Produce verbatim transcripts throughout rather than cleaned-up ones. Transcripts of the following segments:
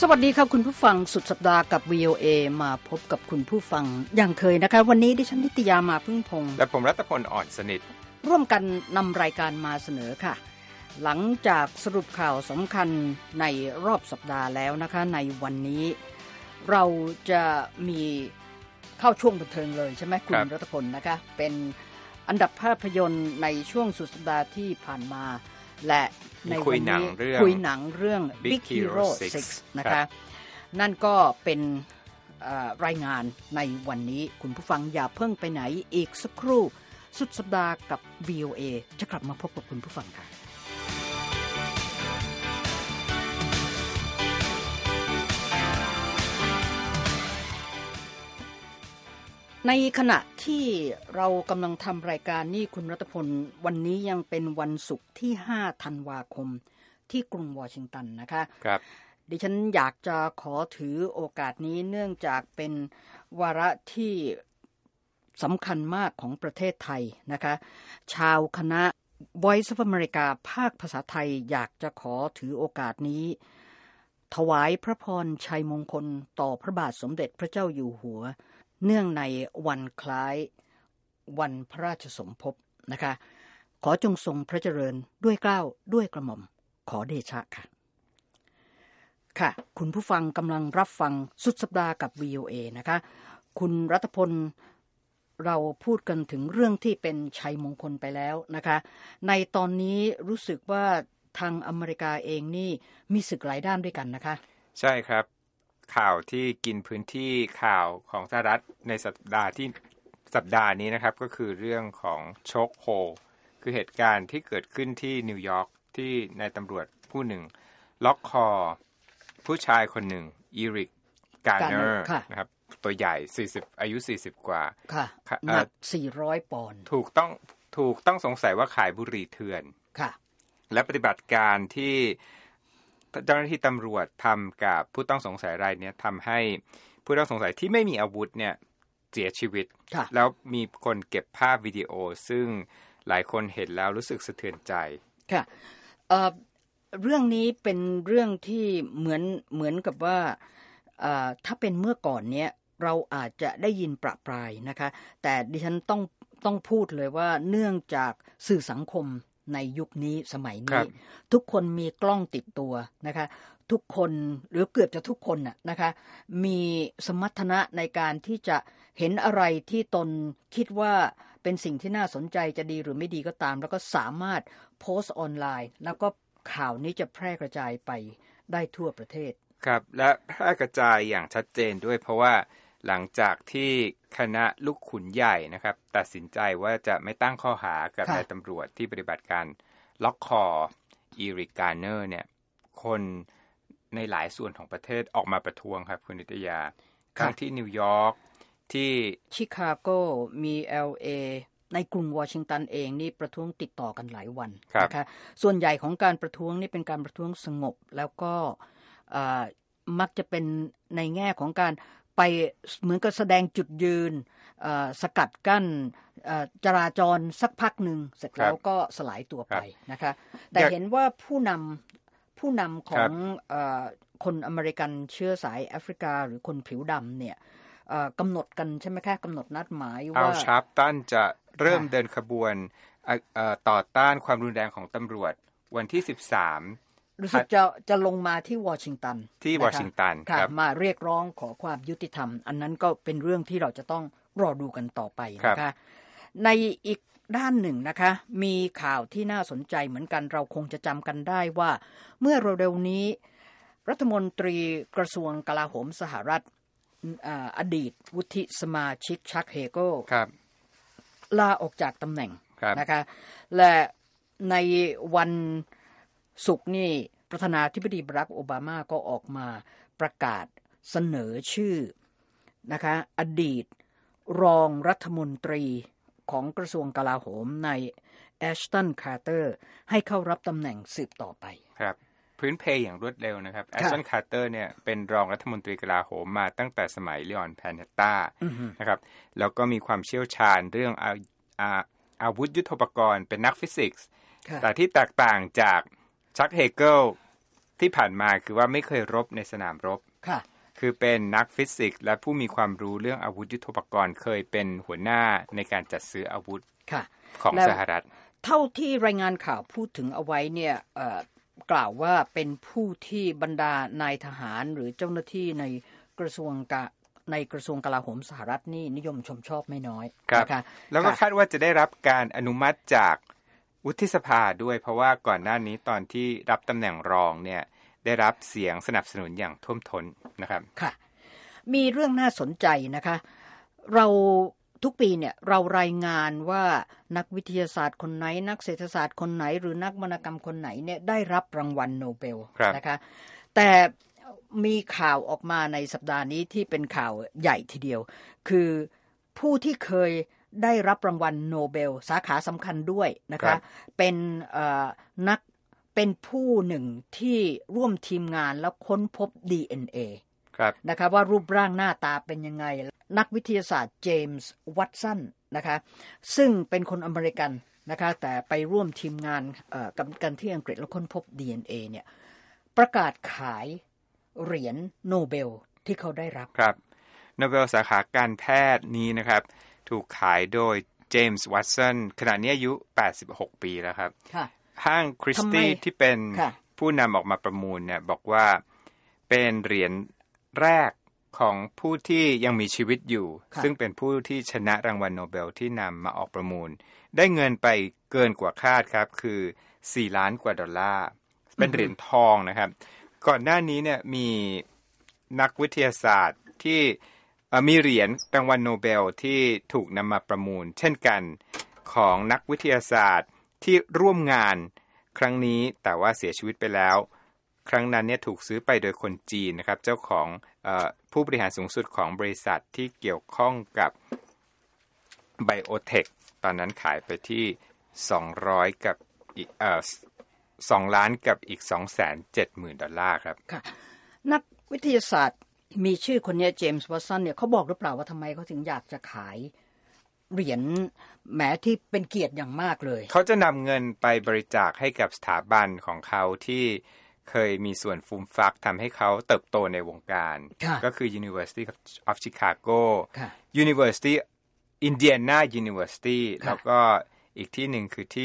สวัสดีครับคุณผู้ฟังสุดสัปดาห์กับ วี โอ เอ มาพบกับคุณผู้ฟังอย่างเคยนะคะวันนี้ดิฉันนิตยามาพึ่งพงษ์และผมรัตพลอ่อนสนิทร่วมกันนำรายการมาเสนอค่ะหลังจากสรุปข่าวสำคัญในรอบสัปดาห์แล้วนะคะในวันนี้เราจะมีเข้าช่วงบันเทิงเลยใช่ไหมคุณรัตพลนะคะเป็นอันดับภาพยนตร์ในช่วงสุดสัปดาห์ที่ผ่านมาและในวันนี้คุยหนังเรื่อง Big Hero ซิกซ์ นะคะนั่นก็เป็นรายงานในวันนี้คุณผู้ฟังอย่าเพิ่งไปไหนอีกสักครู่สุดสัปดาห์กับ วี โอ เอ จะกลับมาพบกับคุณผู้ฟังค่ะในขณะที่เรากำลังทำรายการนี่คุณรัตพลวันนี้ยังเป็นวันศุกร์ที่ห้าธันวาคมที่กรุงวอชิงตันนะคะครับดิฉันอยากจะขอถือโอกาสนี้เนื่องจากเป็นวาระที่สำคัญมากของประเทศไทยนะคะชาวคณะ Voice of America ภาคภาษาไทยอยากจะขอถือโอกาสนี้ถวายพระพรชัยมงคลต่อพระบาทสมเด็จพระเจ้าอยู่หัวเนื่องในวันคล้ายวันพระราชสมภพนะคะขอจงทรงพระเจริญด้วยเกล้าด้วยกระหม่อมขอเดชะค่ะค่ะคุณผู้ฟังกำลังรับฟังสุดสัปดาห์กับ วี โอ เอ นะคะคุณรัตพลเราพูดกันถึงเรื่องที่เป็นชัยมงคลไปแล้วนะคะในตอนนี้รู้สึกว่าทางอเมริกาเองนี่มีศึกหลายด้านด้วยกันนะคะใช่ครับข่าวที่กินพื้นที่ข่าวของสหรัฐในสัปดาห์ที่สัปดาห์นี้นะครับก็คือเรื่องของโชคโฮคือเหตุการณ์ที่เกิดขึ้นที่นิวยอร์กที่นายตำรวจผู้หนึ่งล็อกคอผู้ชายคนหนึ่งอีริกการ์เนอร์นะครับตัวใหญ่สี่สิบอายุสี่สิบกว่าค่ะหนักสี่ร้อยปอนด์ถูกต้องถูกต้องสงสัยว่าขายบุหรี่เถื่อนค่ะและปฏิบัติการที่เจ้าหน้าที่ตำรวจทำกับผู้ต้องสงสัยรายนี้ทำให้ผู้ต้องสงสัยที่ไม่มีอาวุธเนี่ยเสียชีวิตแล้วมีคนเก็บภาพวิดีโอซึ่งหลายคนเห็นแล้วรู้สึกสะเทือนใจค่ะเอ่อเรื่องนี้เป็นเรื่องที่เหมือนเหมือนกับว่าถ้าเป็นเมื่อก่อนเนี้ยเราอาจจะได้ยินประปรายนะคะแต่ดิฉันต้องต้องพูดเลยว่าเนื่องจากสื่อสังคมในยุคนี้สมัยนี้ทุกคนมีกล้องติดตัวนะคะทุกคนหรือเกือบจะทุกคนน่ะนะคะมีสมรรถนะในการที่จะเห็นอะไรที่ตนคิดว่าเป็นสิ่งที่น่าสนใจจะดีหรือไม่ดีก็ตามแล้วก็สามารถโพสต์ออนไลน์แล้วก็ข่าวนี้จะแพร่กระจายไปได้ทั่วประเทศครับและแพร่กระจายอย่างชัดเจนด้วยเพราะว่าหลังจากที่คณะลูกขุนใหญ่นะครับตัดสินใจว่าจะไม่ตั้งข้อหากับนายตำรวจที่ปฏิบัติการล็อกคออีริกการ์เนอร์เนี่ยคนในหลายส่วนของประเทศออกมาประท้วงครับคุณนิตยาทั้งที่นิวยอร์กที่ชิคาโกมี แอล เอ ในกรุงวอชิงตันเองนี่ประท้วงติดต่อกันหลายวันนะคะส่วนใหญ่ของการประท้วงนี่เป็นการประท้วงสงบแล้วก็มักจะเป็นในแง่ของการไปเหมือนกับแสดงจุดยืนสกัดกั้นจราจรสักพักหนึ่งเสร็จแล้วก็สลายตัวไปนะคะแต่เห็นว่าผู้นำผู้นำของคนอเมริกันเชื้อสายแอฟริกาหรือคนผิวดำเนี่ยกำหนดกันใช่ไหมคะกำหนดนัดหมายว่าอัลชาร์ปตันจะเริ่มเดินขบวนต่อต้านความรุนแรงของตำรวจวันที่สิบสามรู้สึกจะจะลงมาที่วอชิงตันที่วอชิงตันครับมาเรียกร้องขอความยุติธรรมอันนั้นก็เป็นเรื่องที่เราจะต้องรอดูกันต่อไปนะคะในอีกด้านหนึ่งนะคะมีข่าวที่น่าสนใจเหมือนกันเราคงจะจำกันได้ว่าเมื่อเร็วๆนี้รัฐมนตรีกระทรวงกลาโหมสหรัฐอดีตวุฒิสมาชิกชักเฮเกิลลาออกจากตำแหน่งนะคะและในวันศุกร์นี่ประธานาธิบดีบารักโอบามาก็ออกมาประกาศเสนอชื่อนะคะอดีตรองรัฐมนตรีของกระทรวงกลาโหมในแอชตันคาร์เตอร์ให้เข้ารับตำแหน่งสืบต่อไปครับพื้นเพอย่างรวดเร็วนะครับแอชตันคาร์เตอร์เนี่ยเป็นรองรัฐมนตรีกลาโหมมาตั้งแต่สมัยลีออนแพนเนตตานะครับแล้วก็มีความเชี่ยวชาญเรื่องอาอาวุธยุทโธปกรณ์เป็นนักฟิสิกส์แต่ที่แตกต่างจากชักเฮเกิลที่ผ่านมาคือว่าไม่เคยรบในสนามรบค่ะคือเป็นนักฟิสิกส์และผู้มีความรู้เรื่องอาวุธยุทโธปกรณ์เคยเป็นหัวหน้าในการจัดซื้ออาวุธของสหรัฐเท่าที่รายงานข่าวพูดถึงเอาไว้เนี่ยกล่าวว่าเป็นผู้ที่บรรดานายทหารหรือเจ้าหน้าที่ในกระทรวงกในกระทรวงกลาโหมสหรัฐนี่นิยมชมชอบไม่น้อยนะคะแล้วก็คาดว่าจะได้รับการอนุมัติจากวุฒิสภาด้วยเพราะว่าก่อนหน้านี้ตอนที่รับตำแหน่งรองเนี่ยได้รับเสียงสนับสนุนอย่างท่วมท้นนะครับค่ะมีเรื่องน่าสนใจนะคะเราทุกปีเนี่ยเรารายงานว่านักวิทยาศาสตร์คนไหนนักเศรษฐศาสตร์คนไหนหรือนักวรรณกรรมคนไหนเนี่ยได้รับรางวัลโนเบลนะคะแต่มีข่าวออกมาในสัปดาห์นี้ที่เป็นข่าวใหญ่ทีเดียวคือผู้ที่เคยได้รับรางวัลโนเบลสาขาสำคัญด้วยนะคะเป็นนักเป็นผู้หนึ่งที่ร่วมทีมงานแล้วค้นพบ ดี เอ็น เอ นะคะว่ารูปร่างหน้าตาเป็นยังไงนักวิทยาศาสตร์เจมส์วัตสันนะคะซึ่งเป็นคนอเมริกันนะคะแต่ไปร่วมทีมงานกับกันที่อังกฤษแล้วค้นพบ ดี เอ็น เอ เนี่ยประกาศขายเหรียญโนเบลที่เขาได้รับครับโนเบลสาขาการแพทย์นี้นะครับถูกขายโดยเจมส์วัตสันขณะนี้อายุแปดสิบหกปีแล้วครับห้างคริสตี้ที่เป็นผู้นำออกมาประมูลเนี่ยบอกว่าเป็นเหรียญแรกของผู้ที่ยังมีชีวิตอยู่ซึ่งเป็นผู้ที่ชนะรางวัลโนเบลที่นำมาออกประมูลได้เงินไปเกินกว่าคาดครับคือสี่ล้านกว่าดอลลาร์เป็นเหรียญทองนะครับก่อนหน้านี้เนี่ยมีนักวิทยาศาสตร์ที่มีเหรียญรางวัลโนเบลที่ถูกนำมาประมูลเช่นกันของนักวิทยาศาสตร์ที่ร่วมงานครั้งนี้แต่ว่าเสียชีวิตไปแล้วครั้งนั้นเนี่ยถูกซื้อไปโดยคนจีนนะครับเจ้าของเอ่อผู้บริหารสูงสุดของบริษัทที่เกี่ยวข้องกับไบโอเทคตอนนั้นขายไปที่สองร้อยกับอีกเอ่อสองล้านกับอีก สองแสนเจ็ดหมื่น ดอลลาร์ครับค่ะนักวิทยาศาสตร์มีชื่อคนนี้เจมส์วัตสันเนี่ยเขาบอกหรือเปล่าว่าทำไมเขาถึงอยากจะขายเหรียญแม้ที่เป็นเกียรติอย่างมากเลยเขาจะนำเงินไปบริจาคให้กับสถาบันของเขาที่เคยมีส่วนฟูมฟักทำให้เขาเติบโตในวงการก็คือ University of Chicago University Indiana University แล้วก็อีกที่หนึ่งคือที่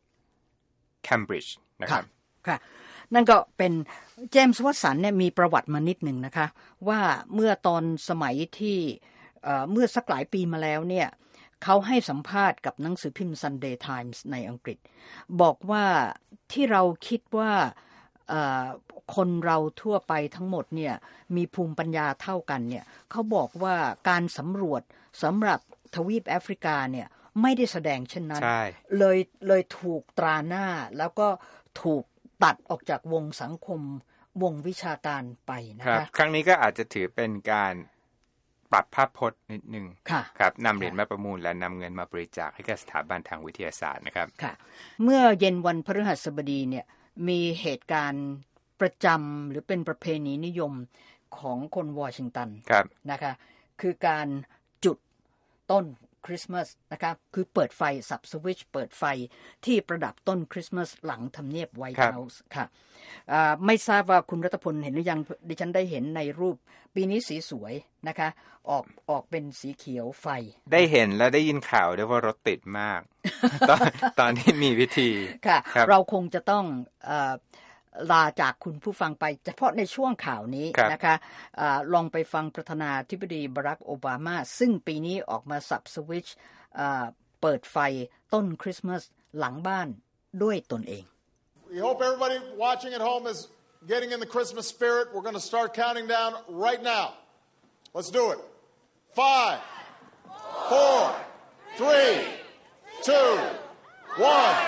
Cambridge นะครับค่ะนั่นก็เป็นเจมส์วัตสันเนี่ยมีประวัติมานิดหนึ่งนะคะว่าเมื่อตอนสมัยที่เมื่อสักหลายปีมาแล้วเนี่ยเขาให้สัมภาษณ์กับหนังสือพิมพ์ Sunday Times ในอังกฤษบอกว่าที่เราคิดว่าคนเราทั่วไปทั้งหมดเนี่ยมีภูมิปัญญาเท่ากันเนี่ยเขาบอกว่าการสำรวจสำหรับทวีปแอฟริกาเนี่ยไม่ได้แสดงเช่นนั้นเลยเลยถูกตราหน้าแล้วก็ถูกตัดออกจากวงสังคมวงวิชาการไปนะคะครั้งนี้ก็อาจจะถือเป็นการปรับภาพพจน์นิดนึงครับนำเหรียญมาประมูลและนำเงินมาบริจาคให้กับสถาบันทางวิทยาศาสตร์นะครับค่ะเมื่อเย็นวันพฤหัสบดีเนี่ยมีเหตุการณ์ประจำหรือเป็นประเพณีนิยมของคนวอชิงตันนะคะคือการจุดต้นคริสต์มาสนะคะคือเปิดไฟสับสวิตช์เปิดไฟที่ประดับต้นคริสต์มาสหลังทำเนียบไวท์เฮาส์ค่ะไม่ทราบว่าคุณรัตพลเห็นหรือยังดิฉันได้เห็นในรูปปีนี้สีสวยนะคะออกออกเป็นสีเขียวไฟได้เห็นและได้ยินข่าวด้วยว่ารถติดมาก ตอนตอนที่มีพิธีค่ะเราคงจะต้องลาจากคุณผู้ฟังไปเฉพาะในช่วงข่าวนี้นะคะอะลองไปฟังประธานาธิบดีบารักโอบามาซึ่งปีนี้ออกมาสับสวิตช์เปิดไฟต้นคริสต์มาสหลังบ้านด้วยตนเอง We hope everybody watching at home is getting in the Christmas spirit. We're going to start counting down right now. Let's do it. Five, four, three, two, one.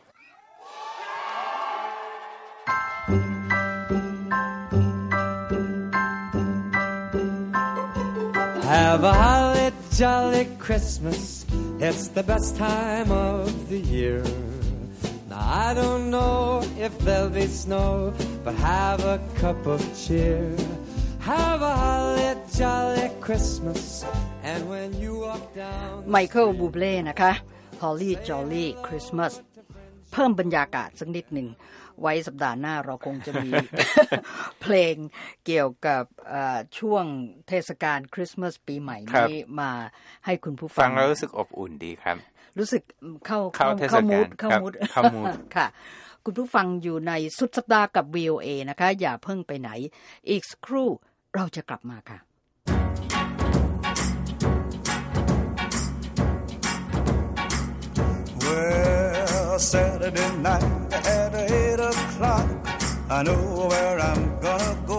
Have a holly jolly Christmas. It's the best time of the year. Now I don't know if there'll be snow, but have a cup of cheer. Have a holly jolly Christmas. And when you walk down ไมเคิลบูเบเล่นะคะ Holly Jolly Christmas เพิ่มบรรยากาศสักนิดหนึ่งไว้สัปดาห์หน้าเราคงจะมี เพลงเกี่ยวกับช่วงเทศกาลคริสต์มาสปีใหม่นี้มาให้คุณผู้ฟังฟังแล้วรู้สึกอบอุ่นดีครับรู้สึกเข้าเข้าเข้ามูดเข้ามูดเข้ามูดค่ะคุณผู้ฟังอยู่ในสุดสัปดาห์กับ วี โอ เอ นะคะอย่าเพิ่งไปไหนอีกสักครู่เราจะกลับมาค่ะ Well, Saturday night at eight o'clock, I know where I'm gonna go.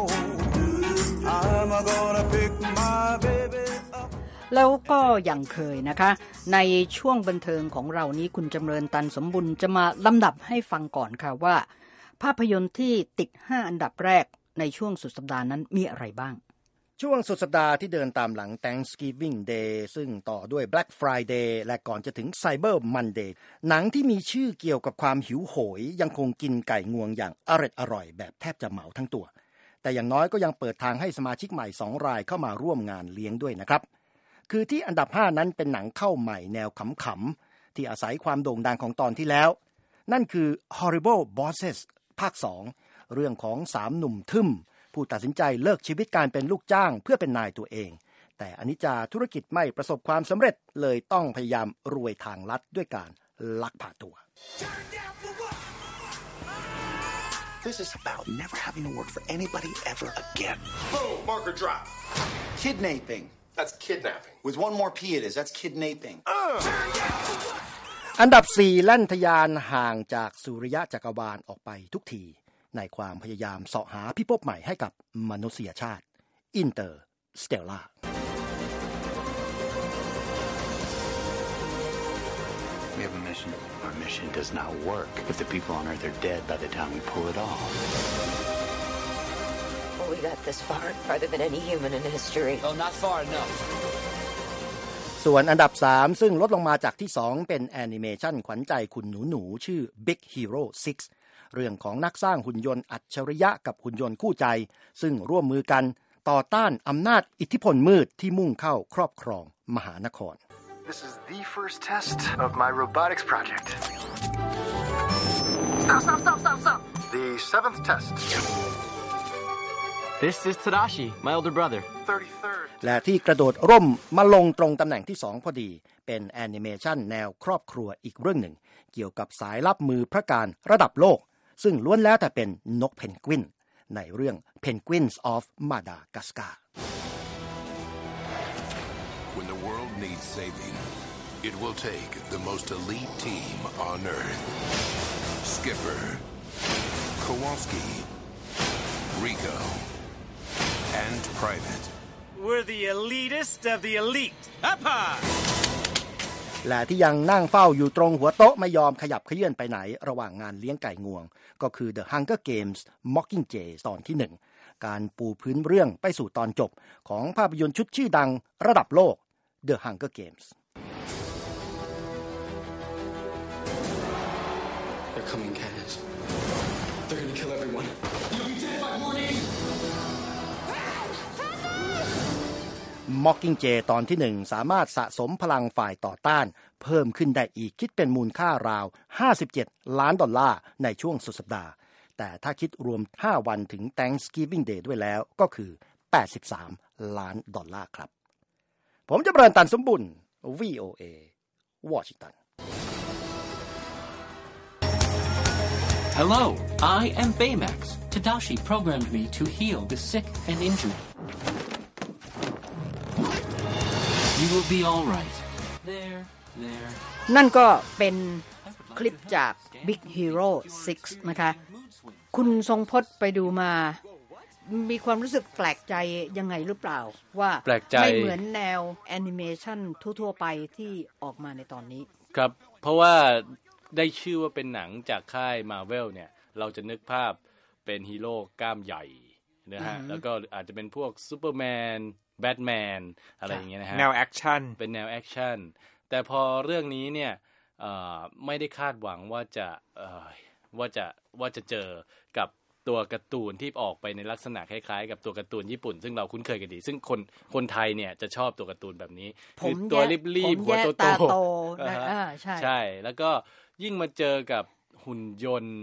I'm gonna pick my baby up. แล้วก็อย่างเคยนะคะในช่วงบันเทิงของเรานี้คุณจำเริญตันสมบุญจะมาลำดับให้ฟังก่อนค่ะว่าภาพยนตร์ที่ติดห้าอันดับแรกในช่วงสุดสัปดาห์นั้นมีอะไรบ้างช่วงสุดสัปดาห์ที่เดินตามหลัง Thanksgiving Day ซึ่งต่อด้วย Black Friday และก่อนจะถึง Cyber Monday หนังที่มีชื่อเกี่ยวกับความหิวโหยยังคงกินไก่งวงอย่างอร่อยอร่อยแบบแทบจะเหมาทั้งตัวแต่อย่างน้อยก็ยังเปิดทางให้สมาชิกใหม่สองรายเข้ามาร่วมงานเลี้ยงด้วยนะครับคือที่อันดับห้านั้นเป็นหนังเข้าใหม่แนวขำๆที่อาศัยความโด่งดังของตอนที่แล้วนั่นคือ Horrible Bosses ภาคสองเรื่องของสามหนุ่มทึ่มผู้ตัดสินใจเลิกชีวิตการเป็นลูกจ้างเพื่อเป็นนายตัวเองแต่อนิจจาธุรกิจไม่ประสบความสำเร็จเลยต้องพยายามรวยทางลัดด้วยการลักพาตัว This is about never having to work for anybody ever again. Boom, marker drop. Kidnapping. That's kidnapping. With one more P it is. That's kidnapping. Uh. อันดับสี่แล่นทะยานห่างจากสุริยะจักรวาลออกไปทุกทีในความพยายามเสาะหาพิภพใหม่ให้กับมนุษยชาติ Interstellar We have a mission. Our mission does not work if the people on Earth are dead by the time we pull it off. Well, we got this far, farther than any human in history. Oh, not far enough. ส่วนอันดับสามซึ่งลดลงมาจากที่สองเป็นแอนิเมชันขวัญใจคุณหนูๆชื่อ Big Hero หกเรื่องของนักสร้างหุ่นยนต์อัจฉริยะกับหุ่นยนต์คู่ใจซึ่งร่วมมือกันต่อต้านอำนาจอิทธิพลมืดที่มุ่งเข้าครอบครองมหานคร This is the first test of my robotics project. Stop, stop, stop, stop, stop. The seventh test. This is Tadashi, my older brother. thirty-third. และที่กระโดดร่มมาลงตรงตำแหน่งที่สองพอดีเป็นแอนิเมชันแนวครอบครัวอีกเรื่องหนึ่งเกี่ยวกับสายลับมือพระการระดับโลกซึ่งล้วนแล้วแต่เป็นนกเพนกวินในเรื่อง Penguins of Madagascar When the world needs saving, it will take the most elite team on Earth. Skipper, Kowalski, Rico, and Private. We're the elitist of the elite. Up high! และที่ยังนั่งเฝ้าอยู่ตรงหัวโต๊ะไม่ยอมขยับเขยื่อนไปไหนระหว่างงานเลี้ยงไก่งวงก็คือ The Hunger Games Mockingjay ตอนที่หนึ่งการปูพื้นเรื่องไปสู่ตอนจบของภาพยนตร์ชุดชื่อดังระดับโลก The Hunger Games They're coming, Katniss. They're gonna kill everyone. You'll be dead by morning. Mockingjay ตอนที่หนึ่งสามารถสะสมพลังฝ่ายต่อต้านเพิ่มขึ้นได้อีกคิดเป็นมูลค่าราวห้าสิบเจ็ดล้านดอลลาร์ในช่วงสุดสัปดาห์แต่ถ้าคิดรวมห้าวันถึง Thanksgiving Day ด้วยแล้วก็คือแปดสิบสามล้านดอลลาร์ครับผมจะเริญตันสมบุญ วี โอ เอ Washington Hello, I am Baymax. Tadashi programmed me to heal the sick and injured. You will be all right. There, there. นั่นก็เป็นคลิปจาก Big Hero หกนะคะคุณทรงพจน์ไปดูมามีความรู้สึกแปลกใจยังไงหรือเปล่าว่าไม่เหมือนแนวแอนิเมชันทั่วๆไปที่ออกมาในตอนนี้ครับเพราะว่าได้ชื่อว่าเป็นหนังจากค่าย Marvel เนี่ยเราจะนึกภาพเป็นฮีโร่กล้ามใหญ่นะฮะแล้วก็อาจจะเป็นพวกซูเปอร์แมนแบทแมนอะไรอย่างเงี้ยนะฮะแนวแอคชั่นเป็นแนวแอคชั่นแต่พอเรื่องนี้เนี่ยไม่ได้คาดหวังว่าจะว่าจะว่าจะเจอกับตัวการ์ตูนที่ออกไปในลักษณะคล้ายๆกับตัวการ์ตูนญี่ปุ่นซึ่งเราคุ้นเคยกันดีซึ่งคนคนไทยเนี่ยจะชอบตัวการ์ตูนแบบนี้คือตัวรีบๆหัวโตๆใช่ใช่แล้วก็ยิ่งมาเจอกับหุ่นยนต์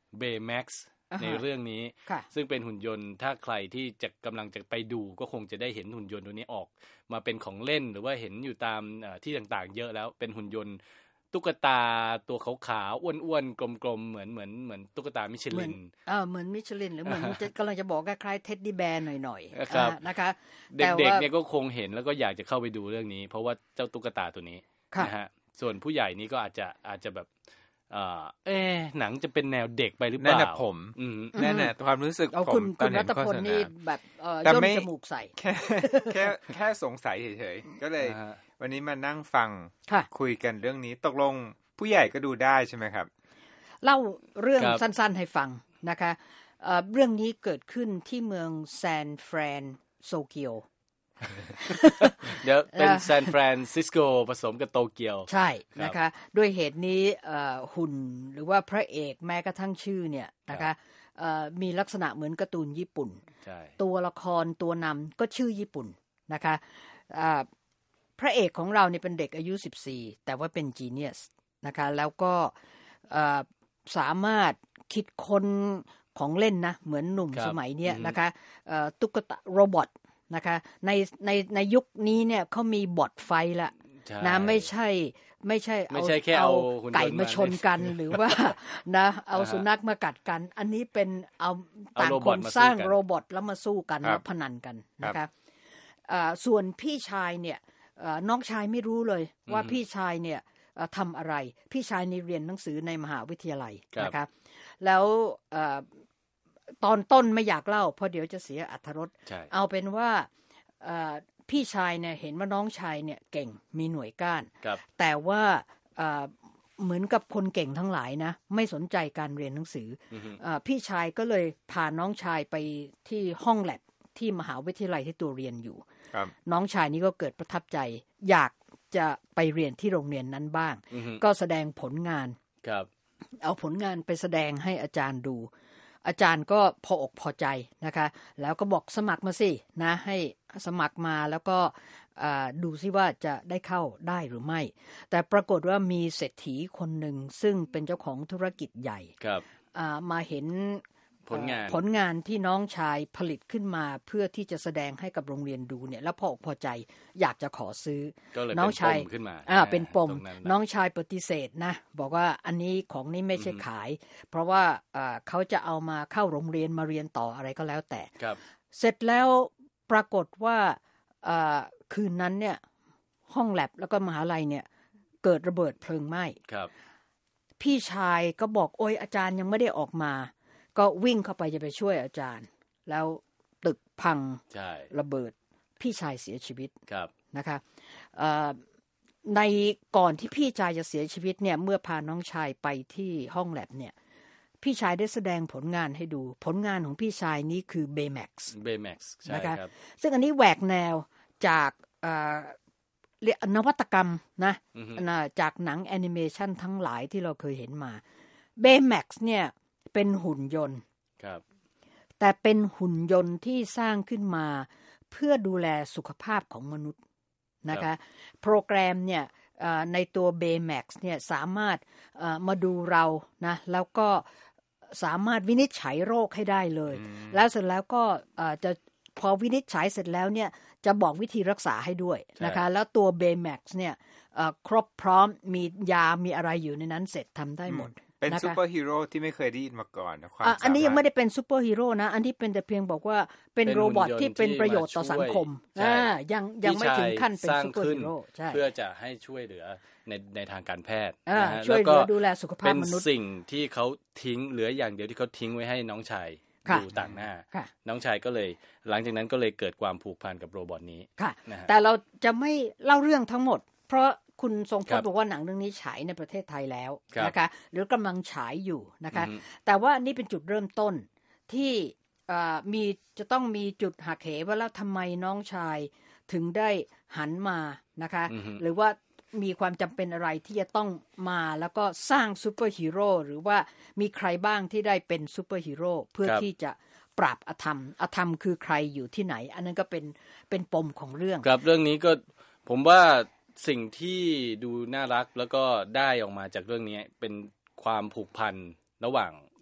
Baymax ในเรื่องนี้ซึ่งเป็นหุ่นยนต์ถ้าใครที่จะกำลังจะไปดูก็คงจะได้เห็นหุ่นยนต์ตัวนี้ออกมาเป็นของเล่นหรือว่าเห็นอยู่ตามที่ต่างๆเยอะแล้วเป็นหุ่นยนต์ตุ๊กตาตัวขาวๆอ้วนๆกลมๆเหมือนเหมือนเหมือนตุ๊กตามิชลินเออเหมือนมิชลินหรือเหมือนจะกำลังจะบอกคล้ายๆเท็ดดี้แบร์หน่อยๆนะคะเด็กๆเนี่ยก็คงเห็นแล้วก็อยากจะเข้าไปดูเรื่องนี้เพราะว่าเจ้าตุ๊กตาตัวนี้นะฮะส่วนผู้ใหญ่นี่ก็อาจจะอาจจะแบบเออเอ๊ะหนังจะเป็นแนวเด็กไปหรือเปล่านั่นน่ะผมนั่นน่ะความรู้สึกผมตอนเห็นโฆษณาแบบเอ่อย่นจมูกใส่แค่แค่แค่สงสัยเฉยๆก็เลยวันนี้มานั่งฟังคุยกันเรื่องนี้ตกลงผู้ใหญ่ก็ดูได้ใช่ไหมครับเล่าเรื่องสั้นๆให้ฟังนะคะเอ่อเรื่องนี้เกิดขึ้นที่เมืองซานฟรานโซเกียวเดี๋ยวเป็นซานฟรานซิสโกผสมกับโตเกียวใช่นะคะด้วยเหตุนี้หุ่นหรือว่าพระเอกแม้กระทั่งชื่อเนี่ยนะคะมีลักษณะเหมือนการ์ตูนญี่ปุ่นตัวละครตัวนำก็ชื่อญี่ปุ่นนะคะพระเอกของเราเนี่ยเป็นเด็กอายุสิบสี่แต่ว่าเป็นจีเนียสนะคะแล้วก็สามารถคิดค้นของเล่นนะเหมือนหนุ่มสมัยเนี้ยนะคะตุ๊กตาโรบอทนะคะในในในยุคนี้เนี่ยเขามีบอทไฟละนะไม่ใช่ไม่ใช่เอาเอาไก่มาชนกันหรือว่านะเอาสุนัขมากัดกันอันนี้เป็นเอาต่างคนสร้างโรบอทแล้วมาสู้กันแล้วพนันกันนะคะส่วนพี่ชายเนี่ยน้องชายไม่รู้เลยว่าพี่ชายเนี่ยทำอะไรพี่ชายนี่เรียนหนังสือในมหาวิทยาลัยนะคะแล้วตอนต้นไม่อยากเล่าเพราะเดี๋ยวจะเสียอรรถรสเอาเป็นว่าพี่ชายเนี่ยเห็นว่าน้องชายเนี่ยเก่งมีหน่วยก้านแต่ว่าเหมือนกับคนเก่งทั้งหลายนะไม่สนใจการเรียนหนังสือพี่ชายก็เลยพาน้องชายไปที่ห้องแลบที่มหาวิทยาลัยที่ตัวเรียนอยู่น้องชายนี้ก็เกิดประทับใจอยากจะไปเรียนที่โรงเรียนนั้นบ้างก็แสดงผลงานเอาผลงานไปแสดงให้อาจารย์ดูอาจารย์ก็พออกพอใจนะคะแล้วก็บอกสมัครมาสินะให้สมัครมาแล้วก็ดูซิว่าจะได้เข้าได้หรือไม่แต่ปรากฏว่ามีเศรษฐีคนหนึ่งซึ่งเป็นเจ้าของธุรกิจใหญ่มาเห็นผลงานผลงานที่น้องชายผลิตขึ้นมาเพื่อที่จะแสดงให้กับโรงเรียนดูเนี่ยแล้วพออกพอใจอยากจะขอซื้อน้องชายขึ้นมาอ่าเป็นปมน้องชายปฏิเสธนะบอกว่าอันนี้ของนี้ไม่ใช่ขายเพราะว่าเขาจะเอามาเข้าโรงเรียนมาเรียนต่ออะไรก็แล้วแต่เสร็จแล้วปรากฏว่าคืนนั้นเนี่ยห้องแลบแล้วก็มหาลัยเนี่ยเกิดระเบิดเพลิงไหม้พี่ชายก็บอกโอ๊ยอาจารย์ยังไม่ได้ออกมาก็วิ่งเข้าไปจะไปช่วยอาจารย์แล้วตึกพังระเบิดพี่ชายเสียชีวิตนะคะในก่อนที่พี่ชายจะเสียชีวิตเนี่ยเมื่อพาน้องชายไปที่ห้องแลบเนี่ยพี่ชายได้แสดงผลงานให้ดูผลงานของพี่ชายนี้คือ Baymax Baymax ใช่นะคะครับซึ่งอันนี้แหวกแนวจากนวัตกรรมนะจากหนังแอนิเมชันทั้งหลายที่เราเคยเห็นมา Baymax เนี่ยเป็นหุ่นยนต์แต่เป็นหุ่นยนต์ที่สร้างขึ้นมาเพื่อดูแลสุขภาพของมนุษย์นะคะโปรแกรมเนี่ยในตัว Baymax เนี่ยสามารถมาดูเรานะแล้วก็สามารถวินิจฉัยโรคให้ได้เลยแล้วเสร็จแล้วก็จะพอวินิจฉัยเสร็จแล้วเนี่ยจะบอกวิธีรักษาให้ด้วยนะคะแล้วตัว Baymax เนี่ยครบพร้อมมียามีอะไรอยู่ในนั้นเสร็จทำได้หมดเป็นซูเปอร์ฮีโร่ที่ไม่เคยได้ยินมาก่อนนะความอันนี้ยังไม่ได้เป็นซูเปอร์ฮีโร่นะอันนี้เป็นแต่เพียงบอกว่าเป็นโรบอทที่เป็นประโยชน์ต่อสังคมอ่ายังยังไม่ถึงขั้นเป็นซูเปอร์ฮีโร่ใช่เพื่อจะให้ช่วยเหลือในในทางการแพทย์นะฮะช่วยเหลือดูแลสุขภาพมนุษย์เป็นสิ่งที่เขาทิ้งเหลืออย่างเดียวที่เขาทิ้งไว้ให้น้องชายดูต่างหน้าน้องชายก็เลยหลังจากนั้นก็เลยเกิดความผูกพันกับโรบอทนี้ค่ะแต่เราจะไม่เล่าเรื่องทั้งหมดเพราะคุณทรงพจน์บอกว่าหนังเรื่องนี้ฉายในประเทศไทยแล้วนะคะหรือกำลังฉายอยู่นะคะแต่ว่านี่เป็นจุดเริ่มต้นที่มีจะต้องมีจุดหักเหว่าแล้วทำไมน้องชายถึงได้หันมานะคะหรือว่ามีความจำเป็นอะไรที่จะต้องมาแล้วก็สร้างซูเปอร์ฮีโร่หรือว่ามีใครบ้างที่ได้เป็นซูเปอร์ฮีโร่เพื่อที่จะปราบอธรรมอธรรมคือใครอยู่ที่ไหนอันนั้นก็เป็นเป็นปมของเรื่องครับเรื่องนี้ก็ผมว่าสิ่งที่ดูน่ารักแล้วก็ได้ออกมาจากเรื่องนี้เป็นความผูกพันระหว่าง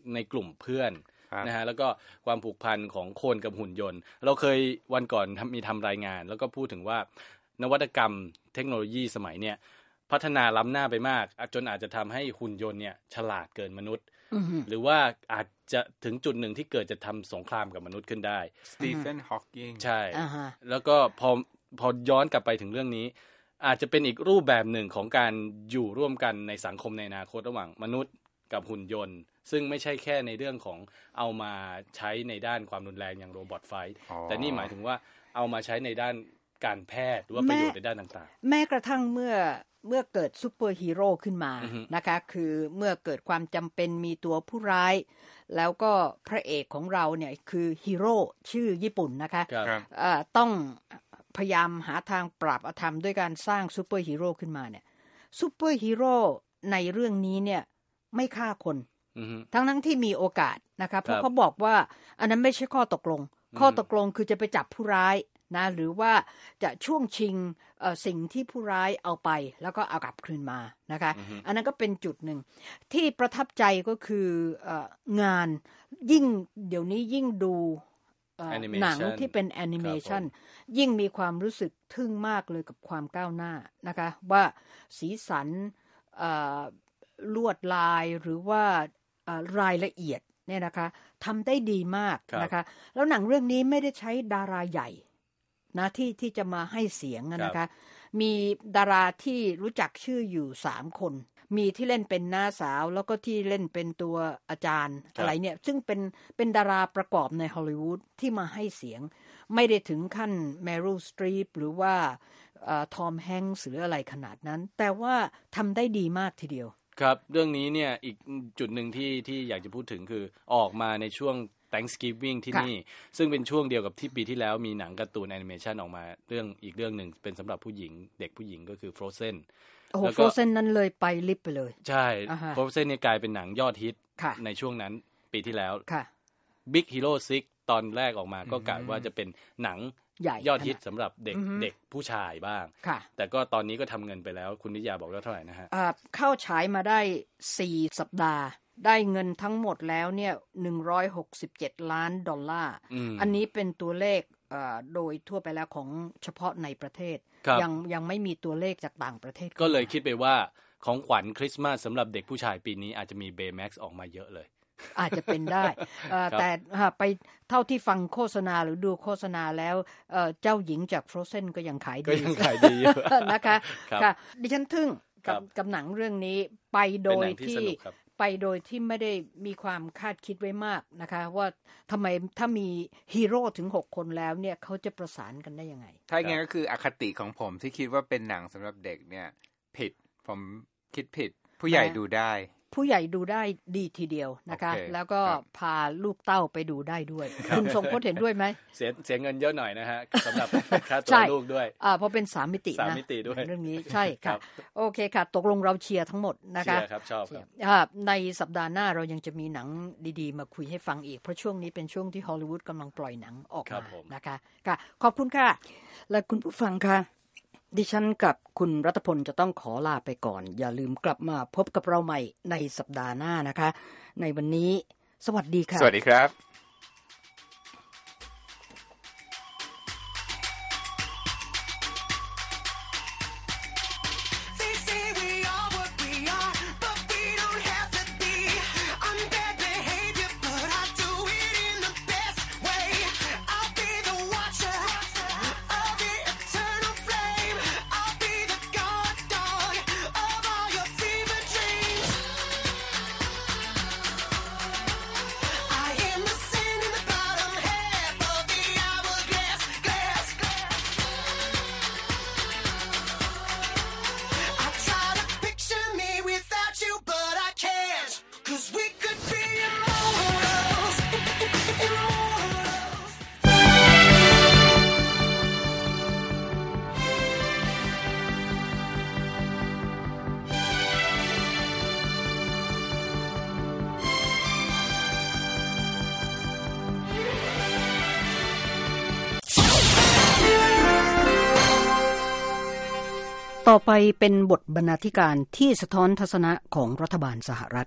ในกลุ่มเพื่อนนะฮะแล้วก็ความผูกพันของคนกับหุ่นยนต์เราเคยวันก่อนมีทำรายงานแล้วก็พูดถึงว่านวัตกรรมเทคโนโลยีสมัยเนี่ยพัฒนาล้ำหน้าไปมากจนอาจจะทำให้หุ่นยนต์เนี่ยฉลาดเกินมนุษย์หรือว่าอาจจะถึงจุดหนึ่งที่เกิดจะทำสงครามกับมนุษย์ขึ้นได้สตีเฟนฮอว์กิงใช่แล้วก็พอพอย้อนกลับไปถึงเรื่องนี้อาจจะเป็นอีกรูปแบบหนึ่งของการอยู่ร่วมกันในสังคมในอนาคตระหว่างมนุษย์กับหุ่นยนต์ซึ่งไม่ใช่แค่ในเรื่องของเอามาใช้ในด้านความรุนแรงอย่างโรบอทไฟท์แต่นี่หมายถึงว่าเอามาใช้ในด้านการแพทย์หรือว่าประโยชน์ในด้านต่างๆแม้กระทั่งเมื่อเมื่อเกิดซูเปอร์ฮีโร่ขึ้นมานะคะคือเมื่อเกิดความจำเป็นมีตัวผู้ร้ายแล้วก็พระเอกของเราเนี่ยคือฮีโร่ชื่อญี่ปุ่นนะคะต้องพยายามหาทางปราบอธรรมด้วยการสร้างซูเปอร์ฮีโร่ขึ้นมาเนี่ยซูเปอร์ฮีโร่ในเรื่องนี้เนี่ยไม่ฆ่าคนทั้งทั้งที่มีโอกาสนะคะเพราะเขาบอกว่าอันนั้นไม่ใช่ข้อตกลงข้อตกลงคือจะไปจับผู้ร้ายนะหรือว่าจะช่วงชิงสิ่งที่ผู้ร้ายเอาไปแล้วก็เอากลับคืนมานะคะอันนั้นก็เป็นจุดหนึ่งที่ประทับใจก็คืองานยิ่งเดี๋ยวนี้ยิ่งดูหนังที่เป็นแอนิเมชันยิ่งมีความรู้สึกทึ่งมากเลยกับความก้าวหน้านะคะว่าสีสันลวดลายหรือว่ารายละเอียดเนี่ยนะคะทำได้ดีมากนะคะแล้วหนังเรื่องนี้ไม่ได้ใช้ดาราใหญ่นะที่ที่จะมาให้เสียงนะคะมีดาราที่รู้จักชื่ออยู่สามคนมีที่เล่นเป็นน้าสาวแล้วก็ที่เล่นเป็นตัวอาจารย์อะไรเนี่ยซึ่งเป็นเป็นดาราประกอบในฮอลลีวูดที่มาให้เสียงไม่ได้ถึงขั้นแมริล สตรีปหรือว่าทอมแฮงค์หรืออะไรขนาดนั้นแต่ว่าทำได้ดีมากทีเดียวครับเรื่องนี้เนี่ยอีกจุดหนึ่งที่ที่อยากจะพูดถึงคือออกมาในช่วง Thanksgiving ที่นี่ซึ่งเป็นช่วงเดียวกับที่ปีที่แล้วมีหนังการ์ตูนแอนิเมชันออกมาเรื่องอีกเรื่องหนึ่งเป็นสำหรับผู้หญิงเด็กผู้หญิงก็คือ Frozen โอ้โห Frozen นั้นเลยไปลิบไปเลยใช่ Frozen เนี่ยกลายเป็นหนังยอดฮิตในช่วงนั้นปีที่แล้ว Big Hero ซิกซ์ตอนแรกออกมาก็กะว่าจะเป็นหนังยอดฮิตสำหรับเด็กเด็กผู้ชายบ้างแต่ก็ตอนนี้ก็ทำเงินไปแล้วคุณนิยาบอกแล้วเท่าไหร่นะฮะเข้าฉายมาได้สี่สัปดาห์ได้เงินทั้งหมดแล้วเนี่ยหนึ่งร้อยหกสิบเจ็ดล้านดอลลาร์อันนี้เป็นตัวเลขโดยทั่วไปแล้วของเฉพาะในประเทศยังยังไม่มีตัวเลขจากต่างประเทศก็เลยคิดไปว่าของขวัญคริสต์มาสสำหรับเด็กผู้ชายปีนี้อาจจะมีเบย์แม็กซ์ออกมาเยอะเลยอาจจะเป็นได้แต่ไปเท่าที่ฟังโฆษณาหรือดูโฆษณาแล้วเจ้าหญิงจาก Frozen ก็ยังขายดีก็ยังขายดีนะคะค่ะดิฉันทึ่งกับกับหนังเรื่องนี้ไปโดยที่ไปโดยที่ไม่ได้มีความคาดคิดไว้มากนะคะว่าทำไมถ้ามีฮีโร่ถึงหกคนแล้วเนี่ยเขาจะประสานกันได้ยังไงถ้าอย่างนั้นก็คืออคติของผมที่คิดว่าเป็นหนังสำหรับเด็กเนี่ยผิดผมคิดผิดผู้ใหญ่ดูได้ผู้ใหญ่ดูได้ดีทีเดียวนะคะ okay. แล้วก็พาลูกเต้าไปดูได้ด้วย คุณทรงพจน์เห็นด้วยไหมเสียเสียเงินเยอะหน่อยนะฮะสำหรับค่าตัวลูกด้วยอ่าเพราะเป็นสามมิตินะสามมิติด้วยเรื่องนี้ใช่ค่ะโอเคค่ะตกลงเราเชียร์ทั้งหมดนะคะเชียร์ครับชอบครับในสัปดาห์หน้าเรายังจะมีหนังดีๆมาคุยให้ฟังอีกเพราะช่วงนี้เป็นช่วงที่ฮอลลีวูดกำลังปล่อยหนังออกมานะคะค่ะขอบคุณค่ะและคุณผู้ฟังค่ะดิฉันกับคุณรัตพลจะต้องขอลาไปก่อนอย่าลืมกลับมาพบกับเราใหม่ในสัปดาห์หน้านะคะในวันนี้สวัสดีค่ะสวัสดีครับต่อไปเป็นบทบรรณาธิการที่สะท้อนทัศนะของรัฐบาลสหรัฐ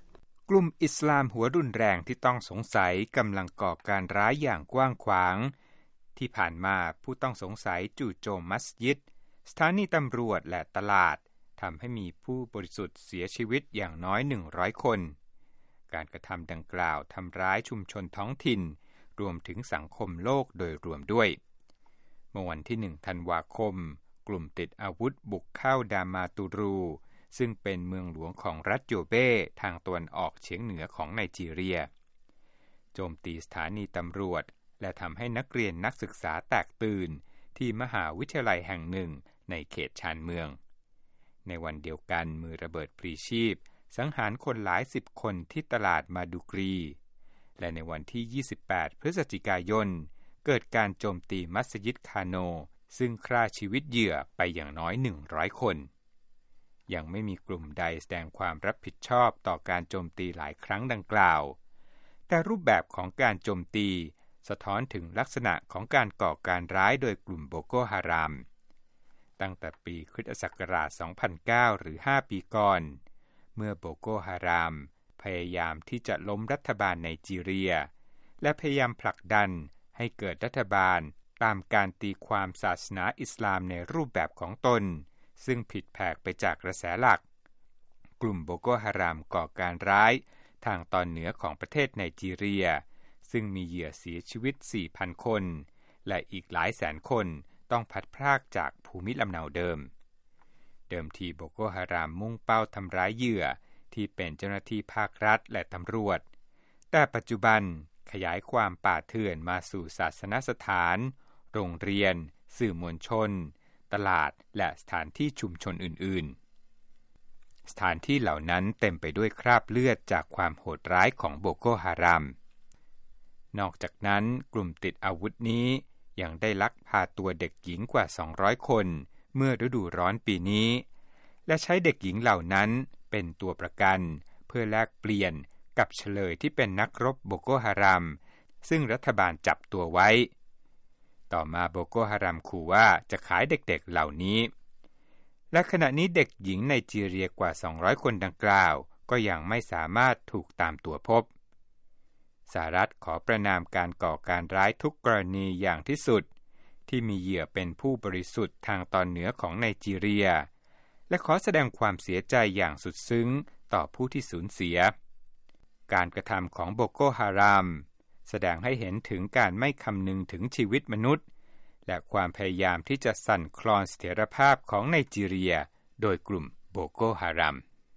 กลุ่มอิสลามหัวรุนแรงที่ต้องสงสัยกำลังก่อการร้ายอย่างกว้างขวางที่ผ่านมาผู้ต้องสงสัยจู่โจมมัสยิดสถานีตำรวจและตลาดทำให้มีผู้บริสุทธิ์เสียชีวิตอย่างน้อยหนึ่งร้อยคนการกระทำดังกล่าวทำร้ายชุมชนท้องถิ่นรวมถึงสังคมโลกโดยรวมด้วยเมื่อวันที่หนึ่งธันวาคมกลุ่มติดอาวุธบุกเข้าดามาตูรูซึ่งเป็นเมืองหลวงของรัฐโยเบทางตะวันออกเฉียงเหนือของไนจีเรียโจมตีสถานีตำรวจและทำให้นักเรียนนักศึกษาแตกตื่นที่มหาวิทยาลัยแห่งหนึ่งในเขตชานเมืองในวันเดียวกันมือระเบิดพลีชีพสังหารคนหลายสิบคนที่ตลาดมาดูกรีและในวันที่ยี่สิบแปดพฤศจิกายนเกิดการโจมตีมัสยิดคาโนซึ่งฆ่าชีวิตเหยื่อไปอย่างน้อยหนึ่งร้อยคนยังไม่มีกลุ่มใดแสดงความรับผิดชอบต่อการโจมตีหลายครั้งดังกล่าวแต่รูปแบบของการโจมตีสะท้อนถึงลักษณะของการก่อการร้ายโดยกลุ่มโบโกฮารามตั้งแต่ปีคริสตศักราชสองพันเก้าหรือห้าปีก่อนเมื่อโบโกฮารามพยายามที่จะล้มรัฐบาลไนจีเรียและพยายามผลักดันให้เกิดรัฐบาลตามการตีความศาสนาอิสลามในรูปแบบของตนซึ่งผิดแผกไปจากกระแสหลักกลุ่มโบโกฮารามก่อการร้ายทางตอนเหนือของประเทศไนจีเรียซึ่งมีเหยื่อเสียชีวิต สี่พัน คนและอีกหลายแสนคนต้องพัดพรากจากภูมิลำเนาเดิมเดิมทีโบโกฮารามมุ่งเป้าทำร้ายเหยื่อที่เป็นเจ้าหน้าที่ภาครัฐและตำรวจแต่ปัจจุบันขยายความป่าเถื่อนมาสู่ศาสนสถานโรงเรียนสื่อมวลชนตลาดและสถานที่ชุมชนอื่นๆสถานที่เหล่านั้นเต็มไปด้วยคราบเลือดจากความโหดร้ายของโบโกฮารามนอกจากนั้นกลุ่มติดอาวุธนี้ยังได้ลักพาตัวเด็กหญิงกว่าสองร้อยคนเมื่อฤดูร้อนปีนี้และใช้เด็กหญิงเหล่านั้นเป็นตัวประกันเพื่อแลกเปลี่ยนกับเฉลยที่เป็นนักรบโบโกฮารามซึ่งรัฐบาลจับตัวไว้ต่อมาโบโกฮารามขู่ว่าจะขายเด็กๆเหล่านี้และขณะนี้เด็กหญิงไนจีเรียกว่าสองร้อยคนดังกล่าวก็ยังไม่สามารถถูกตามตัวพบสหรัฐขอประณามการก่อการร้ายทุกกรณีอย่างที่สุดที่มีเหยื่อเป็นผู้บริสุทธิ์ทางตอนเหนือของไนจีเรียและขอแสดงความเสียใจอย่างสุดซึ้งต่อผู้ที่สูญเสียการกระทำของโบโกฮารามแสดงให้เห็นถึงการไม่คำนึงถึงชีวิตมนุษย์และความพยายามที่จะสั่นคลอนเสถียรภาพของไนจีเรียโดยกลุ่มโบโกฮาราม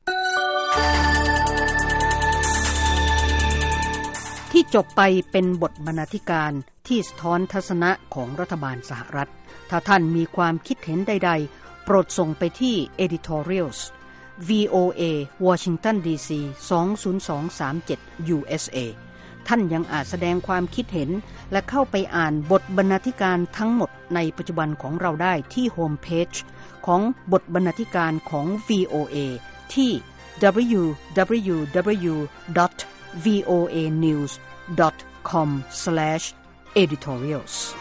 ที่จบไปเป็นบทบรรณาธิการที่สะท้อนทัศนะของรัฐบาลสหรัฐถ้าท่านมีความคิดเห็นใดๆโปรดส่งไปที่ editorials วี โอ เอ Washington ดี ซี สอง ศูนย์ สอง สาม เจ็ด ยู เอส เอ ท่านยังอาจแสดงความคิดเห็นและเข้าไปอ่านบทบรรณาธิการทั้งหมดในปัจจุบันของเราได้ที่โฮมเพจของบทบรรณาธิการของ วี โอ เอ ที่ ดับเบิลยู ดับเบิลยู ดับเบิลยู ดอท วี โอ เอ นิวส์ ดอท คอม สแลช editorials